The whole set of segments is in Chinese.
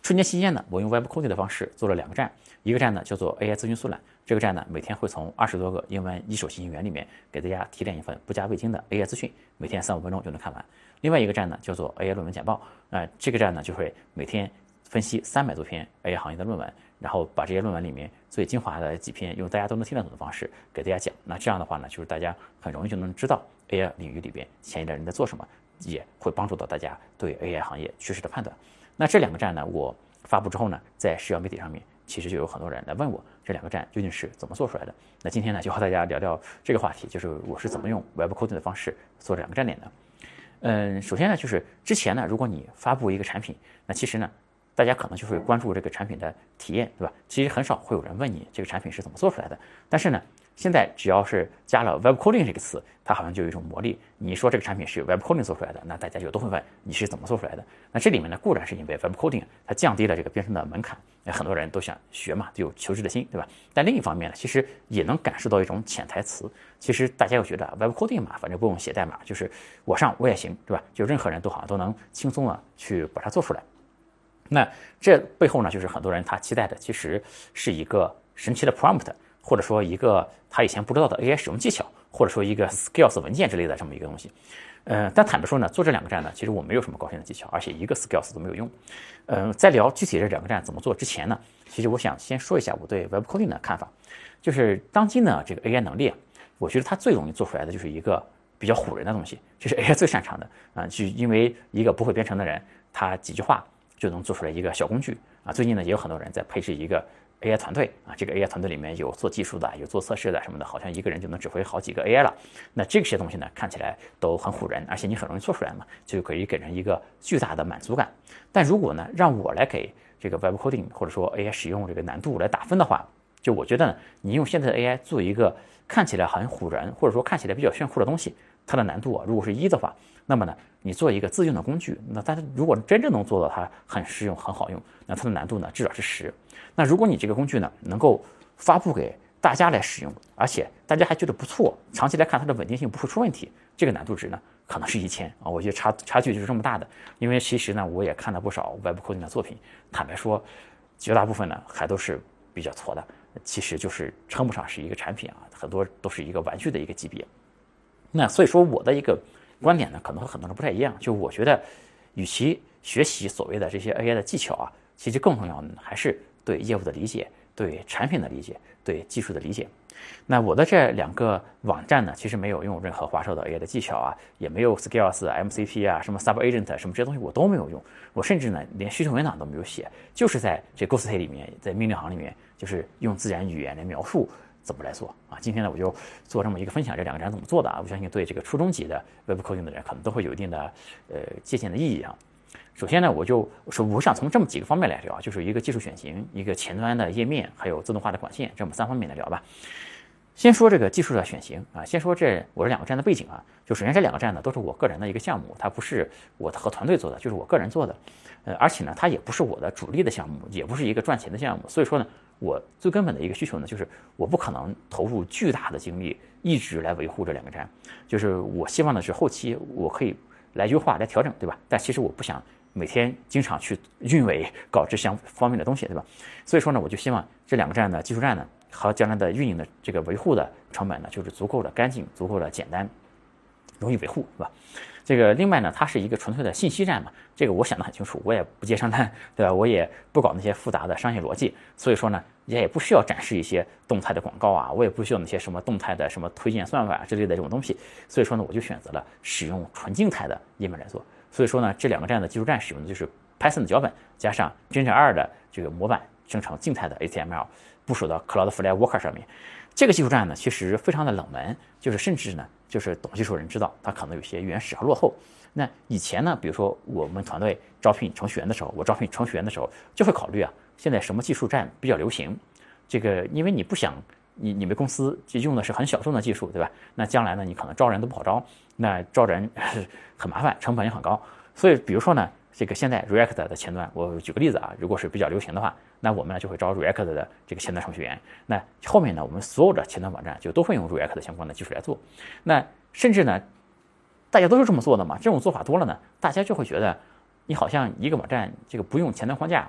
春节期间呢，我用 Web Coding 的方式做了2个站，一个站呢叫做 AI 咨询速览，这个站呢每天会从20多个英文一手信息源里面给大家提炼一份不加味精的 AI 资讯，每天3-5分钟就能看完。另外一个站呢叫做 AI 论文简报，这个站呢就会每天分析300多篇 AI 行业的论文，然后把这些论文里面最精华的几篇用大家都能听得懂的方式给大家讲。那这样的话呢，就是大家很容易就能知道 AI 领域里边前一代人在做什么，也会帮助到大家对 AI 行业趋势的判断。那这2个站呢，我发布之后呢，在社交媒体上面，其实就有很多人来问我这2个站究竟是怎么做出来的。那今天呢，就和大家聊聊这个话题，就是我是怎么用 Web Coding 的方式做这2个站点的。首先呢，就是之前呢，如果你发布一个产品，那其实呢，大家可能就会关注这个产品的体验，对吧？其实很少会有人问你这个产品是怎么做出来的。但是呢，现在只要是加了 Web Coding 这个词，它好像就有一种魔力。你说这个产品是 Web Coding 做出来的，那大家就都会问你是怎么做出来的。那这里面呢，固然是因为 Web Coding 它降低了这个编程的门槛，很多人都想学嘛，就有求知的心，对吧？但另一方面呢，其实也能感受到一种潜台词。其实大家又觉得 Web Coding 嘛，反正不用写代码，就是我上我也行，对吧？就任何人都好像都能轻松的去把它做出来。那这背后呢，就是很多人他期待的其实是一个神奇的 prompt， 或者说一个他以前不知道的 AI 使用技巧，或者说一个 skills 文件之类的这么一个东西。但坦白说呢，做这2个站呢，其实我没有什么高深的技巧，而且一个 skills 都没有用。在聊具体这2个站怎么做之前呢，其实我想先说一下我对 Web Coding 的看法。就是当今的这个 AI 能力，我觉得它最容易做出来的就是一个比较唬人的东西，这是 AI 最擅长的就因为一个不会编程的人，他几句话就能做出来一个小工具最近呢，也有很多人在配置一个 AI 团队这个 AI 团队里面有做技术的，有做测试的什么的，好像一个人就能指挥好几个 AI 了。那这些东西呢，看起来都很唬人，而且你很容易做出来嘛，就可以给人一个巨大的满足感。但如果呢，让我来给这个 Web Coding 或者说 AI 使用这个难度来打分的话，就我觉得呢，你用现在的 AI 做一个看起来很唬人，或者说看起来比较炫酷的东西，它的难度如果是1的话，那么呢，你做一个自用的工具，那但是如果真正能做到它很实用、很好用，那它的难度呢至少是10。那如果你这个工具呢能够发布给大家来使用，而且大家还觉得不错，长期来看它的稳定性不会出问题，这个难度值呢可能是1000我觉得差距就是这么大的。因为其实呢，我也看了不少 Web Coding 的作品，坦白说，绝大部分呢还都是比较挫的，其实就是称不上是一个产品很多都是一个玩具的一个级别。那所以说我的一个观点呢，可能和很多人不太一样。就我觉得，与其学习所谓的这些 AI 的技巧其实更重要的还是对业务的理解、对产品的理解、对技术的理解。那我的这2个网站呢，其实没有用任何花哨的 AI 的技巧也没有 Skills、MCP 什么 Sub-Agent 什么这些东西我都没有用。我甚至呢连需求文档都没有写，就是在这 Ghost 里面，在命令行里面，就是用自然语言来描述怎么来做今天呢，我就做这么一个分享，这2个站怎么做的我相信对这个初中级的 Web Coding 的人可能都会有一定的借鉴的意义首先呢，我想从这么几个方面来聊，就是一个技术选型，一个前端的页面，还有自动化的管线，这么3方面来聊吧。先说这个技术的选型先说我这2个站的背景就首先这2个站呢都是我个人的一个项目，它不是我和团队做的，就是我个人做的，而且呢它也不是我的主力的项目，也不是一个赚钱的项目，所以说呢，我最根本的一个需求呢，就是我不可能投入巨大的精力一直来维护这2个站，就是我希望的是后期我可以来优化来调整，对吧？但其实我不想每天经常去运维搞这项方面的东西，对吧？所以说呢，我就希望这2个站的技术站呢和将来的运营的这个维护的成本呢，就是足够的干净、足够的简单、容易维护，是吧？这个另外呢，它是一个纯粹的信息站嘛，这个我想得很清楚，我也不接商单，对吧？我也不搞那些复杂的商业逻辑，所以说呢，也不需要展示一些动态的广告我也不需要那些什么动态的什么推荐算法之类的这种东西，所以说呢，我就选择了使用纯静态的页面来做。所以说呢，这2个站的技术站使用的就是 Python 的脚本加上 Gen2 的这个模板生成静态的 HTML， 部署到 Cloudflare Worker 上面。这个技术站呢，其实非常的冷门，就是甚至呢，就是懂技术人知道它可能有些原始和落后。那以前呢，比如说我们团队招聘程序员的时候，我招聘程序员的时候就会考虑现在什么技术站比较流行。这个因为你不想你们公司就用的是很小众的技术，对吧？那将来呢，你可能招人都不好招，那招人很麻烦，成本也很高。所以比如说呢，这个现在 React 的前端，我举个例子如果是比较流行的话，那我们呢就会招 React 的这个前端程序员。那后面呢，我们所有的前端网站就都会用 React 的相关的技术来做。那甚至呢，大家都是这么做的嘛，这种做法多了呢，大家就会觉得你好像一个网站这个不用前端框架，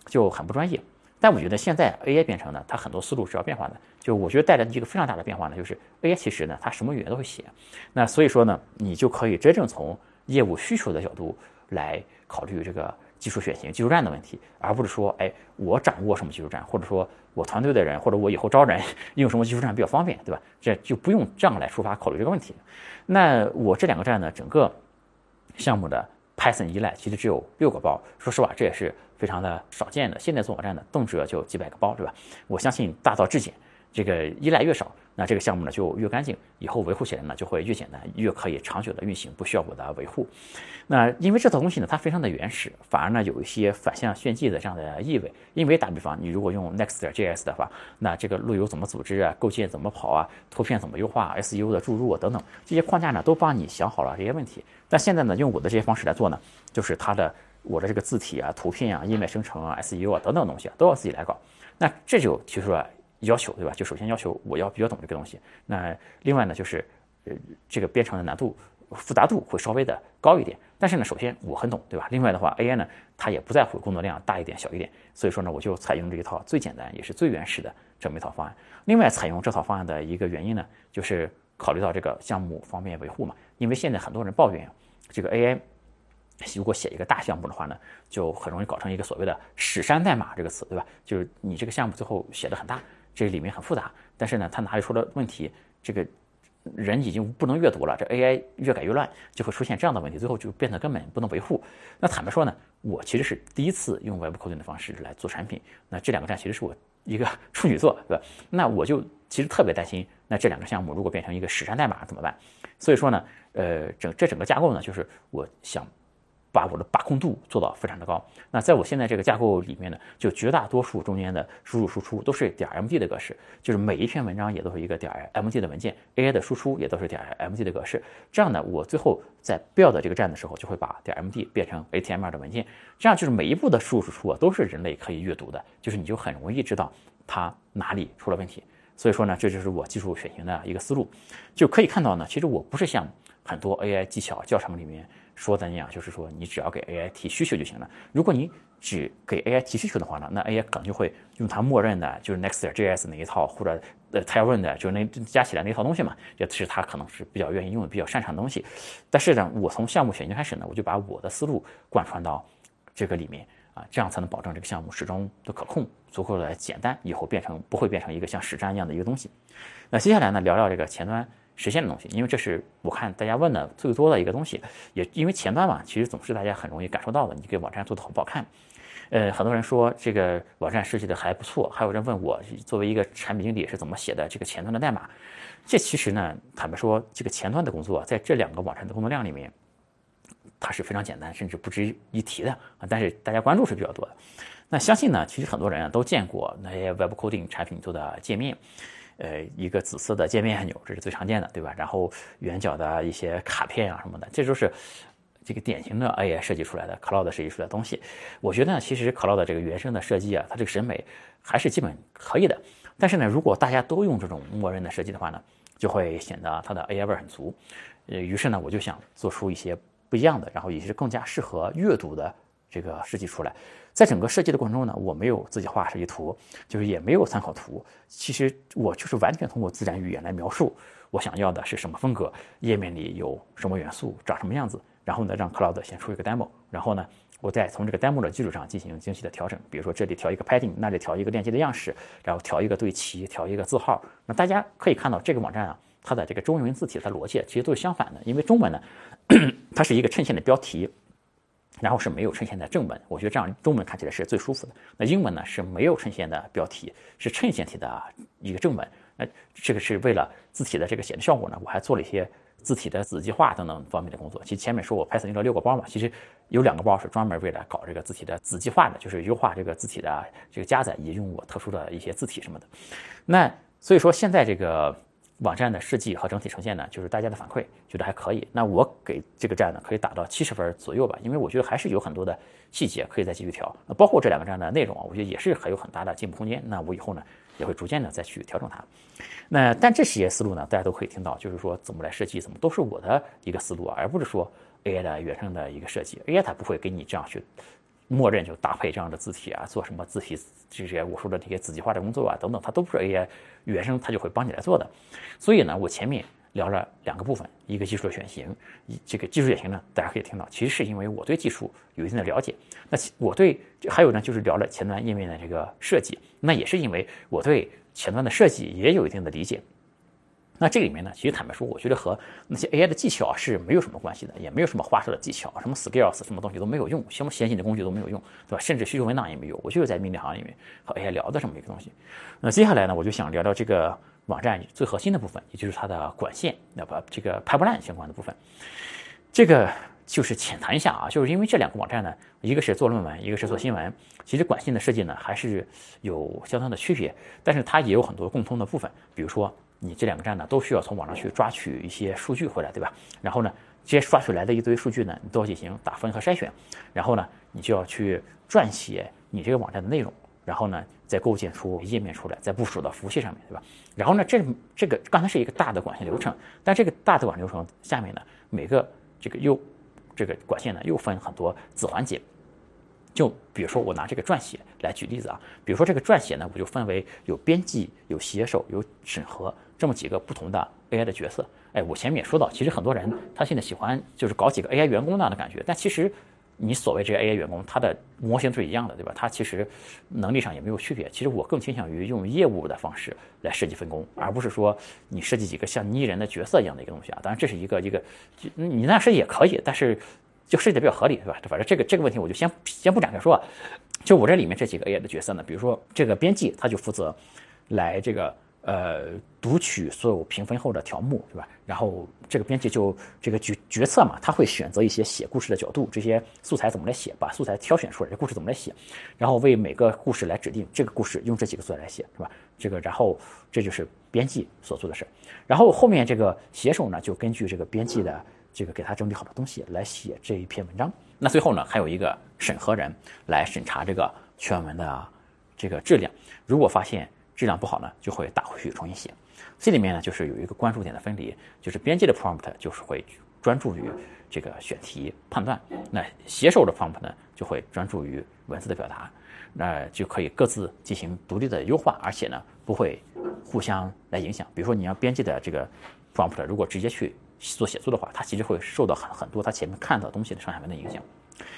就很不专业。但我觉得现在 AI 编程呢，它很多思路是要变化的。就我觉得带来的一个非常大的变化呢，就是 AI 其实呢，它什么语言都会写。那所以说呢，你就可以真正从业务需求的角度来考虑这个技术选型、技术栈的问题，而不是说，哎，我掌握什么技术栈，或者说我团队的人，或者我以后招人用什么技术栈比较方便，对吧？这就不用这样来出发考虑这个问题。那我这2个栈呢，整个项目的 Python 依赖其实只有6个包，说实话，这也是非常的少见的。现在做网站呢，动辄就几百个包，对吧？我相信大道至简，这个依赖越少，那这个项目呢就越干净，以后维护起来呢就会越简单，越可以长久的运行，不需要我的维护。那因为这套东西呢，它非常的原始，反而呢有一些反向炫技的这样的意味。因为打比方，你如果用 Next.js 的话，那这个路由怎么组织啊，构建怎么跑啊，图片怎么优化 ，SEO 的注入啊等等，这些框架呢都帮你想好了这些问题。但现在呢，用我的这些方式来做呢，就是我的这个字体啊、图片啊、页面生成啊、SEO 啊等等东西都要自己来搞。那这就提出了要求，对吧？就首先要求我要比较懂这个东西。那另外呢，就是这个编程的难度、复杂度会稍微的高一点。但是呢，首先我很懂，对吧？另外的话 ，AI 呢它也不在乎工作量大一点、小一点，所以说呢，我就采用这一套最简单也是最原始的这么一套方案。另外，采用这套方案的一个原因呢，就是考虑到这个项目方便维护嘛。因为现在很多人抱怨这个 AI 如果写一个大项目的话呢，就很容易搞成一个所谓的屎山代码这个词，对吧？就是你这个项目最后写的很大，这里面很复杂，但是呢，它哪里出了问题，这个人已经不能阅读了，这 AI 越改越乱，就会出现这样的问题，最后就变得根本不能维护。那坦白说呢，我其实是第一次用 Web Coding 的方式来做产品，那这2个站其实是我一个处女座，对吧？那我就其实特别担心，那这2个项目如果变成一个屎山代码怎么办？所以说呢，整个架构呢，就是我想把我的把控度做到非常的高。那在我现在这个架构里面呢，就绝大多数中间的输入输出都是.md 的格式，就是每一篇文章也都是一个.md 的文件 ，AI 的输出也都是.md 的格式。这样呢，我最后在 build 这个站的时候，就会把.md 变成 HTML 的文件，这样就是每一步的输入输出啊都是人类可以阅读的，就是你就很容易知道它哪里出了问题。所以说呢，这就是我技术选型的一个思路，就可以看到呢，其实我不是像很多 AI 技巧教程里面说的那样，就是说你只要给 AI 提需求就行了。如果你只给 AI 提需求的话呢，那 AI 可能就会用它默认的就是 Next.js 那一套，或者Tailwind 的就是那加起来那一套东西嘛，也是它可能是比较愿意用的、比较擅长的东西。但是呢，我从项目选型开始呢，我就把我的思路贯穿到这个里面啊，这样才能保证这个项目始终都可控、足够的简单，以后不会变成一个像屎山一样的一个东西。那接下来呢，聊聊这个前端实现的东西，因为这是我看大家问的最多的一个东西，也因为前端嘛，其实总是大家很容易感受到的，你这个网站做的好不好看。很多人说这个网站设计的还不错，还有人问我作为一个产品经理是怎么写的这个前端的代码。这其实呢，坦白说，这个前端的工作在这2个网站的工作量里面，它是非常简单，甚至不值一提的啊。但是大家关注是比较多的。那相信呢，其实很多人啊都见过那些 Web Coding 产品做的界面。一个紫色的界面按钮，这是最常见的，对吧？然后圆角的一些卡片啊什么的，这就是这个典型的 AI 设计出来的 Cloud 设计出来的东西。我觉得呢，其实 Cloud 这个原生的设计啊，它这个审美还是基本可以的。但是呢，如果大家都用这种默认的设计的话呢，就会显得它的 AI 味很足。于是呢，我就想做出一些不一样的，然后也是更加适合阅读的这个设计出来。在整个设计的过程中呢，我没有自己画设计图，就是也没有参考图。其实我就是完全通过自然语言来描述我想要的是什么风格，页面里有什么元素，长什么样子，然后呢让 Cloud 先出一个 demo， 然后呢我再从这个 demo 的基础上进行精细的调整，比如说这里调一个 padding， 那里调一个链接的样式，然后调一个对齐，调一个字号。那大家可以看到这个网站啊，它的这个中文字体的逻辑其实都是相反的，因为中文呢它是一个衬线的标题，然后是没有衬线的正文，我觉得这样中文看起来是最舒服的。那英文呢是没有衬线的标题，是衬线体的一个正文。那这个是为了字体的这个显的效果呢，我还做了一些字体的子集化等等方面的工作。其实前面说我 Python 用了6个包嘛，其实有2个包是专门为了搞这个字体的子集化的，就是优化这个字体的这个加载，也用我特殊的一些字体什么的。那所以说现在这个网站的设计和整体呈现呢，就是大家的反馈觉得还可以。那我给这个站呢可以打到70分左右吧，因为我觉得还是有很多的细节可以再继续调。那包括这2个站的内容啊，我觉得也是还有很大的进步空间。那我以后呢也会逐渐的再去调整它。但这些思路呢，大家都可以听到，就是说怎么来设计，怎么都是我的一个思路，而不是说 AI 的原生的一个设计。AI 它不会给你这样去默认就搭配这样的字体啊，做什么字体这些我说的这些子集化的工作啊等等，它都不是 AI 原生它就会帮你来做的。所以呢，我前面聊了2个部分，一个技术的选型，这个技术选型呢，大家可以听到，其实是因为我对技术有一定的了解。那我对还有呢，就是聊了前端页面的这个设计，那也是因为我对前端的设计也有一定的理解。那这里面呢，其实坦白说，我觉得和那些 AI 的技巧是没有什么关系的，也没有什么花哨的技巧，什么 Scales 什么东西都没有用，什么先进的工具都没有用，对吧？甚至需求文档也没有。我就是在命令行里面和 AI 聊的这么一个东西。那接下来呢，我就想聊聊这个网站最核心的部分，也就是它的管线，那么这个 pipeline 相关的部分。这个就是浅谈一下啊，就是因为这2个网站呢，一个是做论文，一个是做新闻，其实管线的设计呢还是有相当的区别，但是它也有很多共通的部分，比如说。你这2个站呢，都需要从网上去抓取一些数据回来，对吧？然后呢，这些抓取来的一堆数据呢，你都要进行打分和筛选，然后呢，你就要去撰写你这个网站的内容，然后呢，再构建出页面出来，再部署到服务器上面，对吧？然后呢，这个刚才是一个大的管线流程，但这个大的管线流程下面呢，每个这个管线呢又分很多子环节。就比如说我拿这个撰写来举例子啊，比如说这个撰写呢，我就分为有编辑、有写手、有审核这么几个不同的 AI 的角色。哎，我前面也说到，其实很多人他现在喜欢就是搞几个 AI 员工那样的感觉，但其实你所谓这个 AI 员工，他的模型是一样的，对吧？他其实能力上也没有区别。其实我更倾向于用业务的方式来设计分工，而不是说你设计几个像拟人的角色一样的一个东西啊。当然这是一个你那样设计也可以，但是。就设计的比较合理，对吧？反正这个问题我就先不展开说。就我这里面这几个 AI 的角色呢，比如说这个编辑，他就负责来这个读取所有评分后的条目，对吧？然后这个编辑就这个决策嘛，他会选择一些写故事的角度，这些素材怎么来写，把素材挑选出来，这故事怎么来写，然后为每个故事来指定这个故事用这几个素材来写，是吧？这个然后这就是编辑所做的事。然后后面这个写手呢，就根据这个编辑的。这个给他整理好的东西来写这一篇文章，那最后呢还有一个审核人来审查这个全文的这个质量，如果发现质量不好呢，就会打回去重新写。这里面呢就是有一个关注点的分离，就是编辑的 prompt 就是会专注于这个选题判断，那写手的 prompt 呢就会专注于文字的表达，那就可以各自进行独立的优化，而且呢不会互相来影响。比如说你要编辑的这个 prompt 如果直接去做写作的话，它其实会受到很多它前面看到东西的上下文的影响。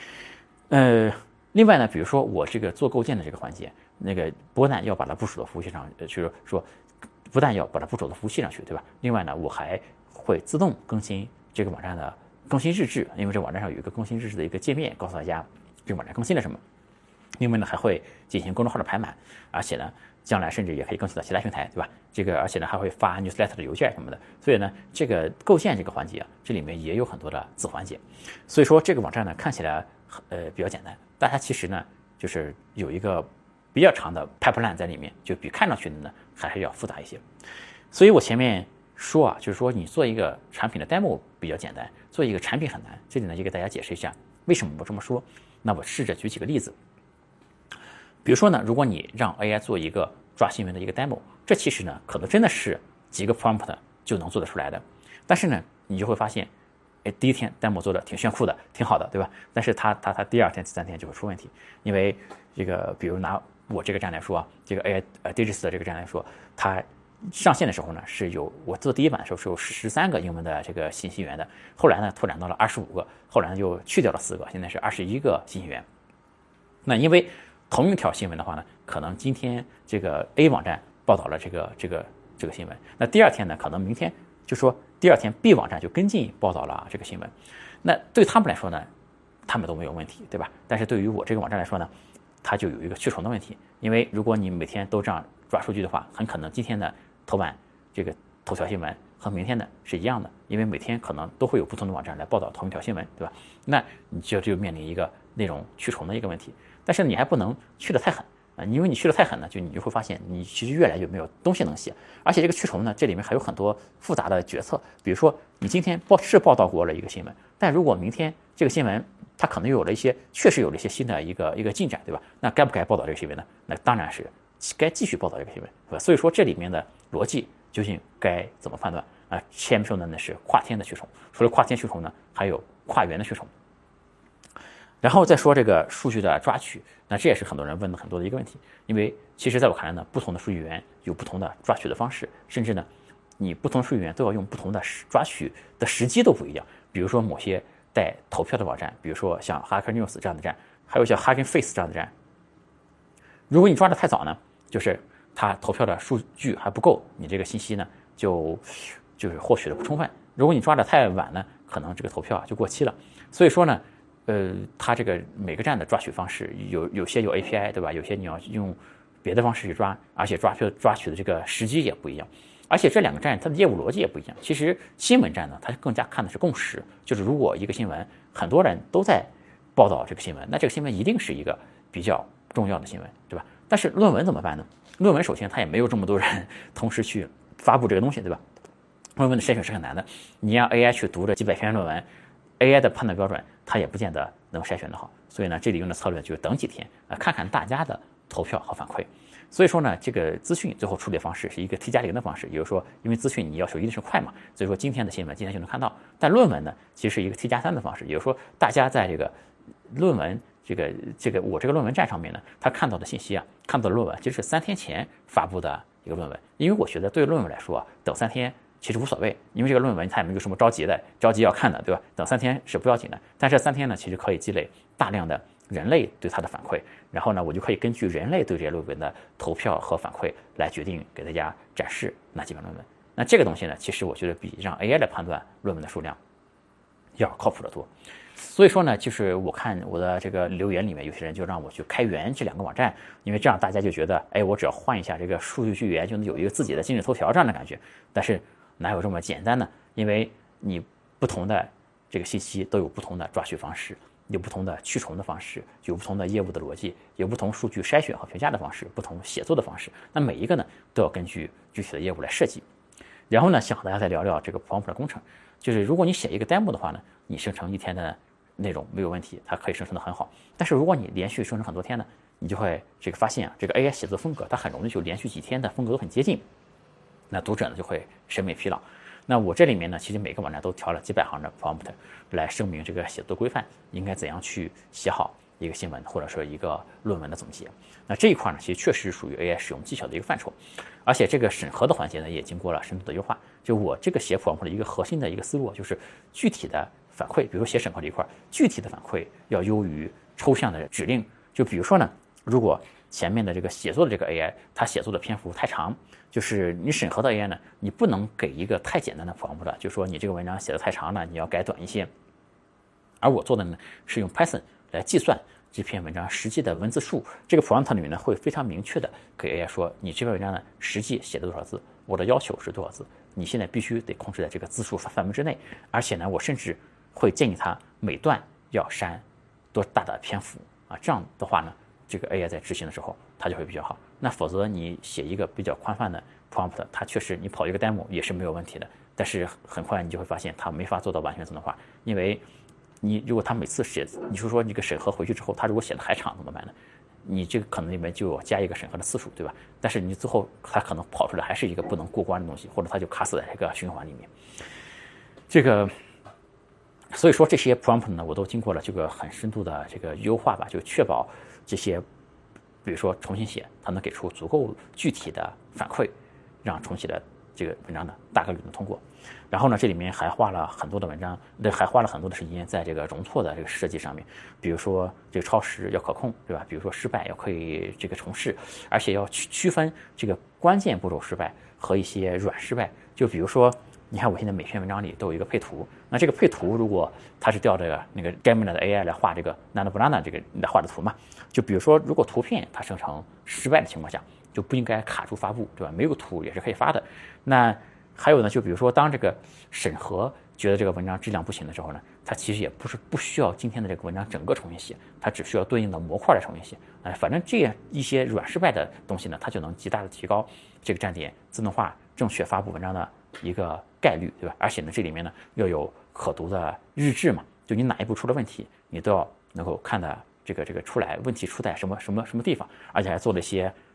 另外呢，比如说我这个做构建的这个环节，那个不但要把它部署到服务器上，就是说不但要把它部署到服务器上去，对吧？另外呢，我还会自动更新这个网站的更新日志，因为这网站上有一个更新日志的一个界面，告诉大家这个网站更新了什么。另外呢，还会进行公众号的排满，而且呢，将来甚至也可以更新到其他平台，对吧？这个而且呢，还会发 newsletter 的邮件什么的。所以呢，这个构建这个环节啊，这里面也有很多的子环节。所以说这个网站呢，看起来比较简单，但它其实呢，就是有一个比较长的 pipeline 在里面，就比看上去的呢还是要复杂一些。所以我前面说啊，就是说你做一个产品的 demo 比较简单，做一个产品很难。这里呢，就给大家解释一下为什么我这么说。那我试着举几个例子。比如说呢，如果你让 AI 做一个抓新闻的一个 demo， 这其实呢可能真的是几个 prompt 就能做得出来的。但是呢，你就会发现，第一天 demo 做的挺炫酷的，挺好的，对吧？但是它第2天、第3天就会出问题，因为这个，比如拿我这个站来说啊，这个 AI Digits 的这个站来说，它上线的时候呢是有我做第一版的时候是有13个英文的这个信息源的，后来呢拓展到了25个，后来呢又去掉了4个，现在是21个信息源。那因为同一条新闻的话呢，可能今天这个 A 网站报道了这个新闻，那第2天呢，可能明天就说第2天 B 网站就跟进报道了这个新闻，那对他们来说呢，他们都没有问题，对吧？但是对于我这个网站来说呢，它就有一个去重的问题，因为如果你每天都这样抓数据的话，很可能今天的头版这个头条新闻和明天的是一样的，因为每天可能都会有不同的网站来报道同一条新闻，对吧？那你就面临一个内容去重的一个问题。但是你还不能去得太狠啊，因为你去得太狠呢，你就会发现你其实越来越没有东西能写，而且这个去重呢，这里面还有很多复杂的决策，比如说你今天报道过了一个新闻，但如果明天这个新闻它可能确实有了一些新的一个进展，对吧？那该不该报道这个新闻呢？那当然是该继续报道这个新闻，对吧？所以说这里面的逻辑究竟该怎么判断啊？前面说的呢是跨天的去重，除了跨天去重呢，还有跨源的去重。 然后再说这个数据的抓取，那这也是很多人问的很多的一个问题，因为其实在我看来呢，不同的数据源有不同的抓取的方式，甚至呢，你不同数据源都要用不同的抓取的时机都不一样。比如说某些带投票的网站，比如说像 Hacker News 这样的站，还有像 Hugging Face 这样的站，如果你抓的太早呢，就是它投票的数据还不够，你这个信息呢就是获取的不充分。如果你抓的太晚呢，可能这个投票就过期了。所以说呢，它这个每个站的抓取方式有些有 API， 对吧？有些你要用别的方式去抓，而且抓取的这个时机也不一样。而且这两个站它的业务逻辑也不一样。其实新闻站呢，它更加看的是共识，就是如果一个新闻很多人都在报道这个新闻，那这个新闻一定是一个比较重要的新闻，对吧？但是论文怎么办呢？论文首先它也没有这么多人同时去发布这个东西，对吧？论文的筛选是很难的，你让 AI 去读这几百篇论文，AI 的判断标准它也不见得能筛选得好。所以呢，这里用的策略就是等几天，看看大家的投票和反馈。所以说呢，这个资讯最后处理方式是一个 T+0的方式，也就是说，因为资讯你要求一定是快嘛，所以说今天的新闻今天就能看到。但论文呢，其实是一个 T+3的方式，也就是说，大家在这个论文我这个论文站上面呢，他看到的信息啊，看到的论文其实是3天前发布的一个论文。因为我觉得对论文来说啊，等3天其实无所谓，因为这个论文它也没有什么着急要看的，对吧？等3天是不要紧的。但这3天呢，其实可以积累大量的人类对它的反馈，然后呢，我就可以根据人类对这些论文的投票和反馈来决定给大家展示哪几篇论文。那这个东西呢，其实我觉得比让 AI 来判断论文的数量要靠谱得多。所以说呢，就是我看我的这个留言里面，有些人就让我去开源这2个网站，因为这样大家就觉得，哎，我只要换一下这个数据源，就能有一个自己的今日头条这样的感觉。但是哪有这么简单呢？因为你不同的这个信息都有不同的抓取方式，有不同的驱虫的方式，有不同的业务的逻辑，有不同数据筛选和评价的方式，不同写作的方式。那每一个呢，都要根据具体的业务来设计。然后呢，想和大家再聊聊这个 prompt 的工程，就是如果你写一个 demo 的话呢，你生成1天的内容没有问题，它可以生成的很好。但是如果你连续生成很多天呢，你就会发现啊，这个 AI 写作风格它很容易就连续几天的风格都很接近，那读者呢就会审美疲劳。那我这里面呢，其实每个网站都调了几百行的 prompt 来声明这个写作规范应该怎样去写好一个新闻或者说一个论文的总结。那这一块呢，其实确实属于 AI 使用技巧的一个范畴，而且这个审核的环节呢，也经过了深度的优化。就我这个写 prompt 的一个核心的一个思路，就是具体的反馈，比如写审核这一块，具体的反馈要优于抽象的指令。就比如说呢，如果前面的这个写作的这个 AI 它写作的篇幅太长，就是你审核的 AI 呢，你不能给一个太简单的 prompt， 就说你这个文章写的太长了，你要改短一些。而我做的呢，是用 Python 来计算这篇文章实际的文字数。这个 prompt 里面呢，会非常明确的给 AI 说，你这篇文章呢实际写的多少字，我的要求是多少字，你现在必须得控制在这个字数范围之内。而且呢，我甚至会建议他每段要删多大的篇幅啊，这样的话呢，这个 AI 在执行的时候它就会比较好。那否则你写一个比较宽泛的 prompt， 它确实你跑一个 demo 也是没有问题的，但是很快你就会发现它没法做到完全自动化。因为你如果他每次写，你说这个审核回去之后，他如果写的还长怎么办呢？你这个可能里面就要加一个审核的次数，对吧？但是你最后他可能跑出来还是一个不能过关的东西，或者他就卡死在这个循环里面。这个，所以说这些 prompt 呢，我都经过了这个很深度的这个优化吧，就确保这些，比如说重新写，它能给出足够具体的反馈，让重写的这个文章呢大概率能通过。然后呢，这里面还花了很多的文章，还花了很多的时间在这个容错的这个设计上面。比如说这个超时要可控，对吧？比如说失败要可以这个重试，而且要区分这个关键步骤失败和一些软失败。就比如说，你看我现在每篇文章里都有一个配图，那这个配图如果它是调这个那个 Gemini 的 AI 来画这个 Nanobanana 这个来画的图嘛，就比如说如果图片它生成失败的情况下，就不应该卡住发布，对吧？没有图也是可以发的。那还有呢，就比如说当这个审核觉得这个文章质量不行的时候呢，它其实也不需要今天的这个文章整个重新写，它只需要对应的模块来重新写。反正这样一些软失败的东西呢，它就能极大的提高这个站点自动化正确发布文章的一个概率，对吧？而且呢，这里面呢要有可读的日志嘛，就你哪一步出了问题，你都要能够看的这个出来问题出在什么地方，而且还做了一些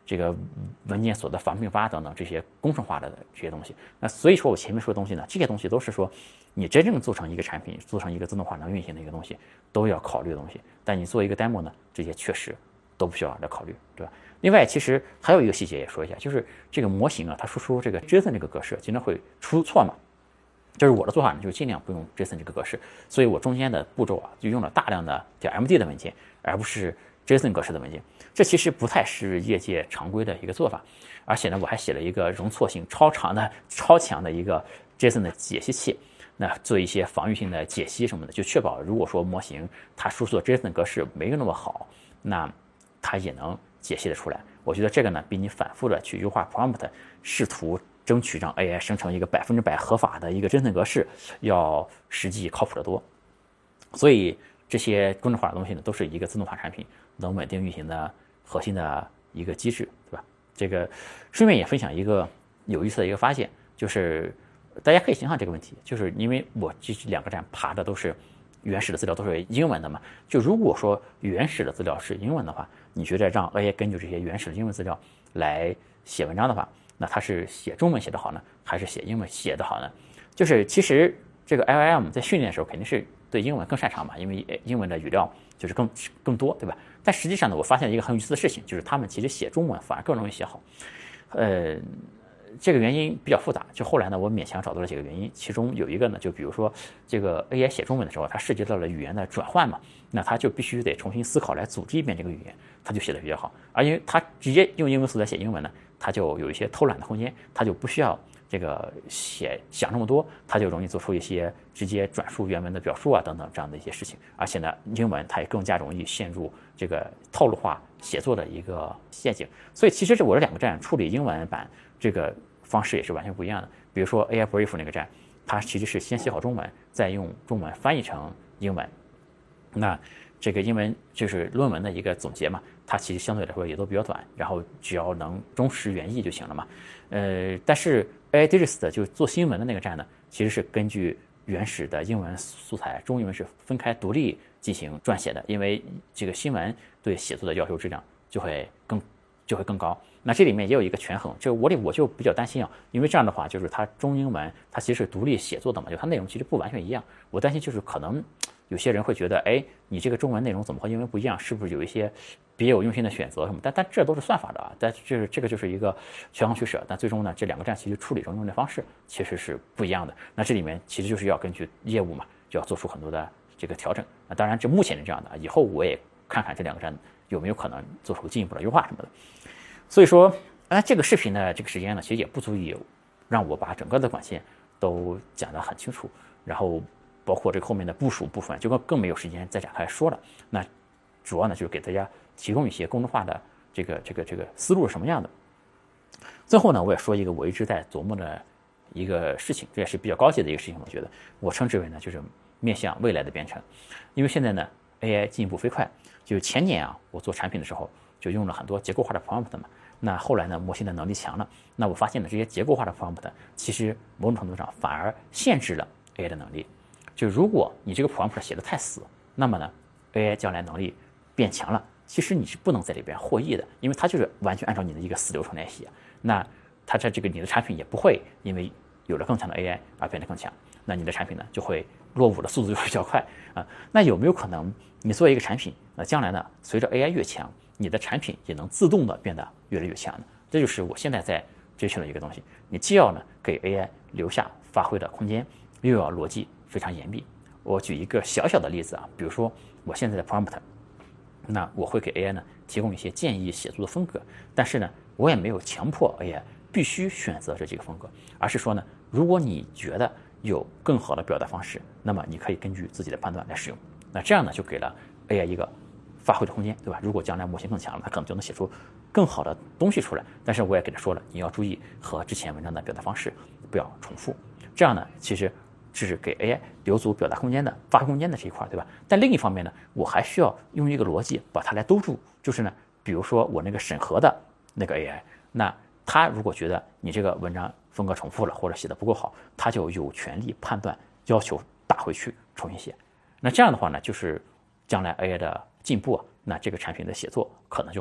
这个文件所的反并发等等这些工程化的这些东西。那所以说我前面说的东西呢，这些东西都是说你真正做成一个产品，做成一个自动化能运行的一个东西都要考虑的东西。但你做一个 demo 呢，这些确实都不需要来考虑，对吧？另外，其实还有一个细节也说一下，就是这个模型啊，它输出这个 JSON 这个格式经常会出错嘛。就是我的做法呢，就是尽量不用 JSON 这个格式，所以我中间的步骤啊，就用了大量的.md 的文件，而不是 JSON 格式的文件。这其实不太是业界常规的一个做法，而且呢，我还写了一个容错性超强的一个 JSON 的解析器，那做一些防御性的解析什么的，就确保如果说模型它输出的 JSON 格式没有那么好，那它也能解析得出来。我觉得这个呢，比你反复的去优化 prompt， 试图争取让 AI 生成一个100%合法的一个JSON格式，要实际靠谱得多。所以这些工程化的东西呢，都是一个自动化产品能稳定运行的核心的一个机制，对吧？这个顺便也分享一个有意思的一个发现，就是大家可以想想这个问题，就是因为我这2个站爬的都是原始的资料都是英文的嘛，就如果说原始的资料是英文的话，你觉得让 AI 根据这些原始的英文资料来写文章的话，那它是写中文写得好呢，还是写英文写得好呢？就是其实这个 LLM 在训练的时候肯定是对英文更擅长嘛，因为英文的语料就是更多，对吧？但实际上呢，我发现一个很有意思的事情，就是他们其实写中文反而更容易写好。这个原因比较复杂，就后来呢，我勉强找到了几个原因，其中有一个呢，就比如说这个 AI 写中文的时候，它涉及到了语言的转换嘛，那它就必须得重新思考来组织一遍这个语言，它就写得比较好。而因为它直接用英文素材写英文呢，它就有一些偷懒的空间，它就不需要这个想这么多，它就容易做出一些直接转述原文的表述啊等等这样的一些事情。而且呢，英文它也更加容易陷入这个套路化写作的一个陷阱。所以其实我这2个站处理英文版这个方式也是完全不一样的。比如说 AI Brief 那个站，它其实是先写好中文，再用中文翻译成英文。那这个英文就是论文的一个总结嘛，它其实相对来说也都比较短，然后只要能忠实原意就行了嘛。但是 AI Digest 就做新闻的那个站呢，其实是根据原始的英文素材，中英文是分开独立进行撰写的，因为这个新闻对写作的要求质量就会更高。那这里面也有一个权衡，我就比较担心啊，因为这样的话就是它中英文它其实是独立写作的嘛，就它内容其实不完全一样。我担心就是可能有些人会觉得，哎，你这个中文内容怎么和英文不一样？是不是有一些别有用心的选择什么？但这都是算法的啊，但这个就是一个权衡取舍。但最终呢，这2个站其实处理中英文的方式其实是不一样的。那这里面其实就是要根据业务嘛，就要做出很多的这个调整。那当然，这目前是这样的，以后我也看看这2个站有没有可能做出进一步的优化什么的。所以说，这个视频的这个时间呢，其实也不足以让我把整个的管线都讲得很清楚，然后包括这个后面的部署部分，就更没有时间再展开说了。那主要呢，就是给大家提供一些工程化的这个思路是什么样的。最后呢，我也说一个我一直在琢磨的一个事情，这也是比较高级的一个事情，我觉得我称之为呢，就是面向未来的编程。因为现在呢 AI 进步飞快，就前年啊，我做产品的时候就用了很多结构化的 prompt 嘛。那后来呢，模型的能力强了，那我发现呢，这些结构化的 prompt 其实某种程度上反而限制了 AI 的能力。就如果你这个 prompt 写的太死，那么呢 AI 将来能力变强了，其实你是不能在里边获益的，因为它就是完全按照你的一个死流程来写。那它这个你的产品也不会因为有了更强的 AI 而变得更强，那你的产品呢就会落伍的速度就会比较快啊。那有没有可能你做一个产品，那将来呢随着 AI 越强，你的产品也能自动的变得越来越强呢？这就是我现在在追求的一个东西。你既要呢给 AI 留下发挥的空间，又要逻辑非常严密。我举一个小小的例子啊，比如说我现在的 prompt， 那我会给 AI 呢提供一些建议写作的风格，但是呢我也没有强迫 AI 必须选择这几个风格，而是说呢，如果你觉得有更好的表达方式，那么你可以根据自己的判断来使用。那这样呢就给了 AI 一个发挥的空间，对吧？如果将来模型更强了，它可能就能写出更好的东西出来。但是我也给他说了，你要注意和之前文章的表达方式不要重复。这样呢，其实是给 AI 留足表达空间的、发挥空间的这一块，对吧？但另一方面呢，我还需要用一个逻辑把它来兜住，就是呢，比如说我那个审核的那个 AI， 那他如果觉得你这个文章风格重复了或者写的不够好，他就有权利判断要求打回去重新写。那这样的话呢，就是将来 AI 的进步啊，那这个产品的写作可能就会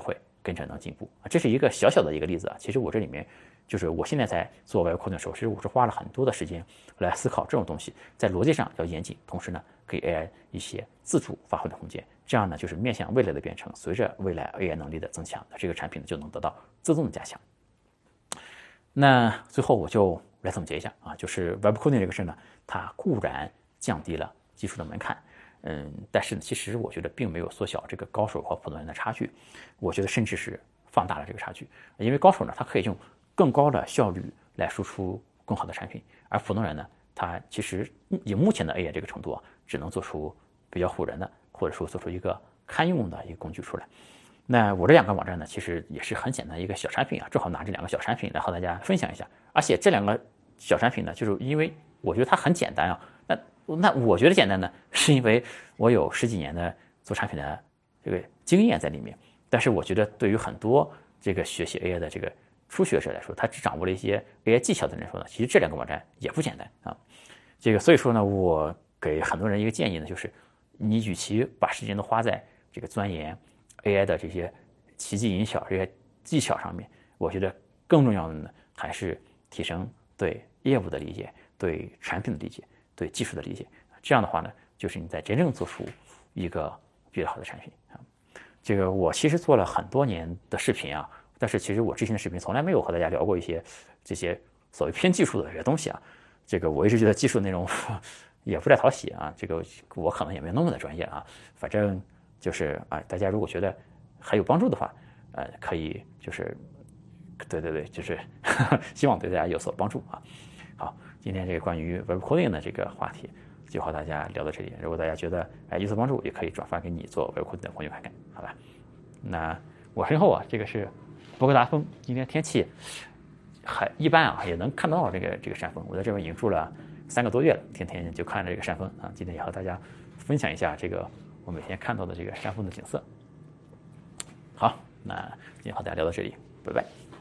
跟着能进步啊。这是一个小小的一个例子啊。其实我这里面就是我现在在做外部 coding 的时候，其实我是花了很多的时间来思考这种东西在逻辑上要严谨，同时呢给 AI 一些自主发挥的空间。这样呢就是面向未来的编程，随着未来 AI 能力的增强，那这个产品就能得到自动的加强。那最后我就来总结一下啊，就是 Web Coding 这个事呢，它固然降低了技术的门槛，但是呢，其实我觉得并没有缩小这个高手和普通人的差距，我觉得甚至是放大了这个差距。因为高手呢，他可以用更高的效率来输出更好的产品，而普通人呢，他其实以目前的 AI 这个程度啊，只能做出比较唬人的，或者说做出一个堪用的一个工具出来。那我这两个网站呢，其实也是很简单一个小产品啊，正好拿这两个小产品来和大家分享一下。而且这两个小产品呢，就是因为我觉得它很简单啊。那我觉得简单呢，是因为我有10几年的做产品的这个经验在里面。但是我觉得对于很多这个学习 AI 的这个初学者来说，他只掌握了一些 AI 技巧的人说呢，其实这两个网站也不简单啊。所以说呢，我给很多人一个建议呢，就是你与其把时间都花在这个钻研 AI 的这些奇技淫巧、这些技巧上面，我觉得更重要的呢，还是提升对业务的理解、对产品的理解、对技术的理解。这样的话呢，就是你在真正做出一个比较好的产品啊。这个我其实做了很多年的视频啊，但是其实我之前的视频从来没有和大家聊过一些这些所谓偏技术的这些东西啊。这个我一直觉得技术内容也不太讨喜啊，这个我可能也没有那么的专业啊。反正就是大家如果觉得还有帮助的话，可以就是对，就是希望对大家有所帮助啊。好，今天这个关于 Web Coding 的这个话题就和大家聊到这里。如果大家觉得有所帮助，也可以转发给你做 Web Coding 的朋友看看，好吧？那我身后啊，这个是博格达峰，今天天气还一般啊，也能看到这个山峰。我在这边已经住了3个多月了，天天就看着这个山峰啊。今天也和大家分享一下这个我每天看到的这个山峰的景色。好，那今天和大家聊到这里，拜拜。